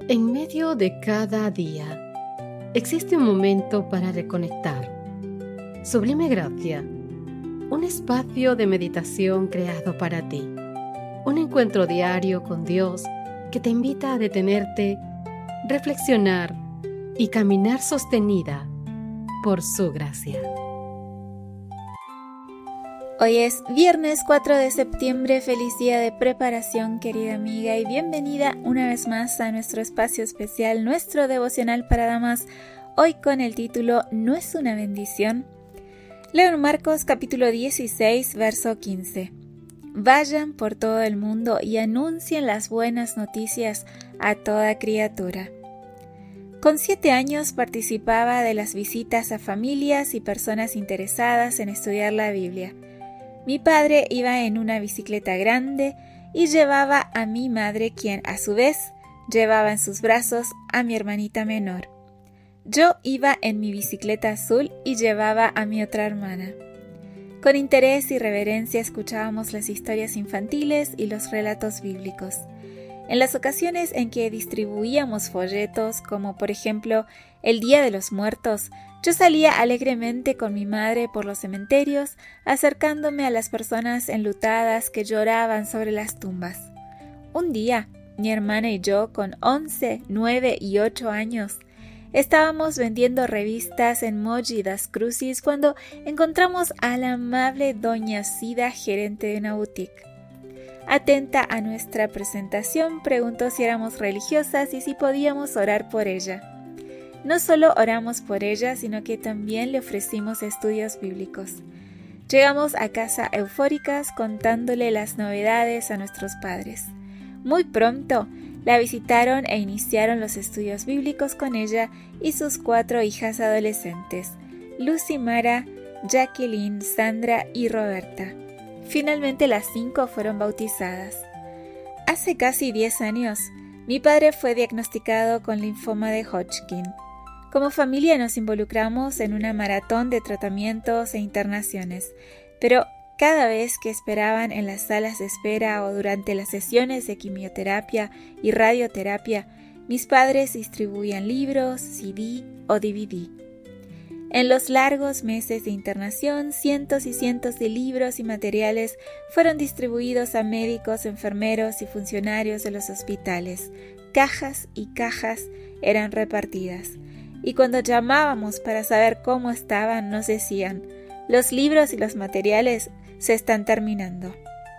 En medio de cada día, existe un momento para reconectar. Sublime Gracia, un espacio de meditación creado para ti. Un encuentro diario con Dios que te invita a detenerte, reflexionar y caminar sostenida por su gracia. Hoy es viernes 4 de septiembre, feliz día de preparación, querida amiga, y bienvenida una vez más a nuestro espacio especial, nuestro devocional para damas, hoy con el título ¿No es una bendición? Leo en Marcos capítulo 16, verso 15. Vayan por todo el mundo y anuncien las buenas noticias a toda criatura. Con 7 años participaba de las visitas a familias y personas interesadas en estudiar la Biblia. Mi padre iba en una bicicleta grande y llevaba a mi madre, quien a su vez llevaba en sus brazos a mi hermanita menor. Yo iba en mi bicicleta azul y llevaba a mi otra hermana. Con interés y reverencia escuchábamos las historias infantiles y los relatos bíblicos. En las ocasiones en que distribuíamos folletos, como por ejemplo el Día de los Muertos, yo salía alegremente con mi madre por los cementerios, acercándome a las personas enlutadas que lloraban sobre las tumbas. Un día, mi hermana y yo, con 11, 9 y 8 años, estábamos vendiendo revistas en Mogi das Cruzes cuando encontramos a la amable doña Cida, gerente de una boutique. Atenta a nuestra presentación, preguntó si éramos religiosas y si podíamos orar por ella. No solo oramos por ella, sino que también le ofrecimos estudios bíblicos. Llegamos a casa eufóricas contándole las novedades a nuestros padres. Muy pronto la visitaron e iniciaron los estudios bíblicos con ella y sus 4 hijas adolescentes, Lucy, Mara, Jacqueline, Sandra y Roberta. Finalmente las 5 fueron bautizadas. Hace casi 10 años, mi padre fue diagnosticado con linfoma de Hodgkin. Como familia nos involucramos en una maratón de tratamientos e internaciones, pero cada vez que esperaban en las salas de espera o durante las sesiones de quimioterapia y radioterapia, mis padres distribuían libros, CD o DVD. En los largos meses de internación, cientos y cientos de libros y materiales fueron distribuidos a médicos, enfermeros y funcionarios de los hospitales. Cajas y cajas eran repartidas. Y cuando llamábamos para saber cómo estaban, nos decían: los libros y los materiales se están terminando.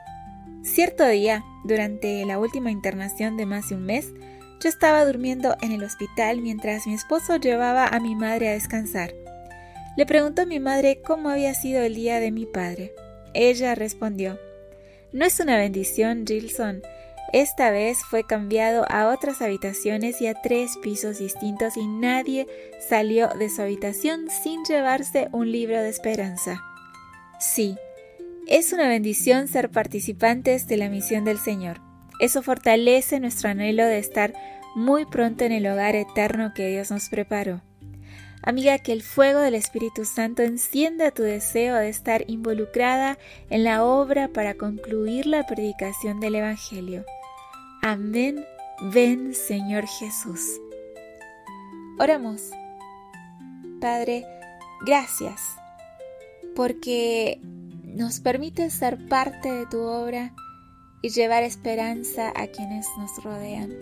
Cierto día, durante la última internación de más de un mes, yo estaba durmiendo en el hospital mientras mi esposo llevaba a mi madre a descansar. Le preguntó a mi madre cómo había sido el día de mi padre. Ella respondió: «No es una bendición, Gilson. Esta vez fue cambiado a otras habitaciones y a 3 pisos distintos y nadie salió de su habitación sin llevarse un libro de esperanza». Sí, es una bendición ser participantes de la misión del Señor. Eso fortalece nuestro anhelo de estar muy pronto en el hogar eterno que Dios nos preparó. Amiga, que el fuego del Espíritu Santo encienda tu deseo de estar involucrada en la obra para concluir la predicación del Evangelio. Amén. Ven, Señor Jesús. Oramos. Padre, gracias, porque nos permites ser parte de tu obra y llevar esperanza a quienes nos rodean.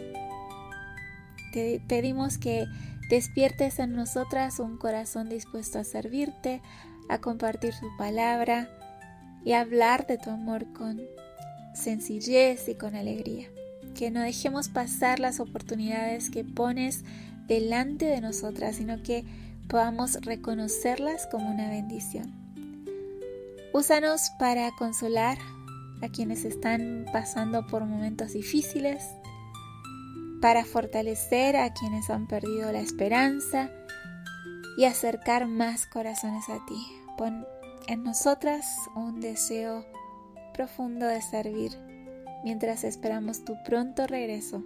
Te pedimos que despiertes en nosotras un corazón dispuesto a servirte, a compartir tu palabra y a hablar de tu amor con sencillez y con alegría. Que no dejemos pasar las oportunidades que pones delante de nosotras, sino que podamos reconocerlas como una bendición. Úsanos para consolar a quienes están pasando por momentos difíciles, para fortalecer a quienes han perdido la esperanza y acercar más corazones a ti. Pon en nosotras un deseo profundo de servir mientras esperamos tu pronto regreso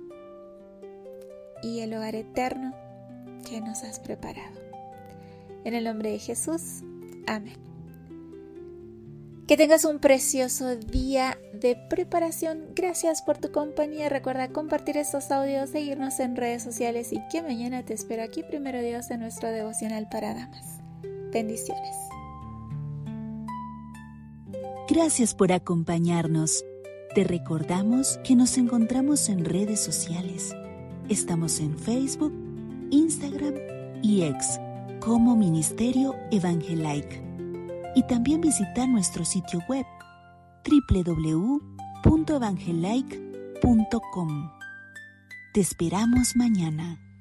y el hogar eterno que nos has preparado. En el nombre de Jesús, amén. Que tengas un precioso día de preparación. Gracias por tu compañía. Recuerda compartir estos audios, seguirnos en redes sociales y que mañana te espero aquí, primero Dios, en nuestro devocional para damas. Bendiciones. Gracias por acompañarnos. Te recordamos que nos encontramos en redes sociales. Estamos en Facebook, Instagram y X como Ministerio Evangelike. Y también visita nuestro sitio web www.evangelike.com. Te esperamos mañana.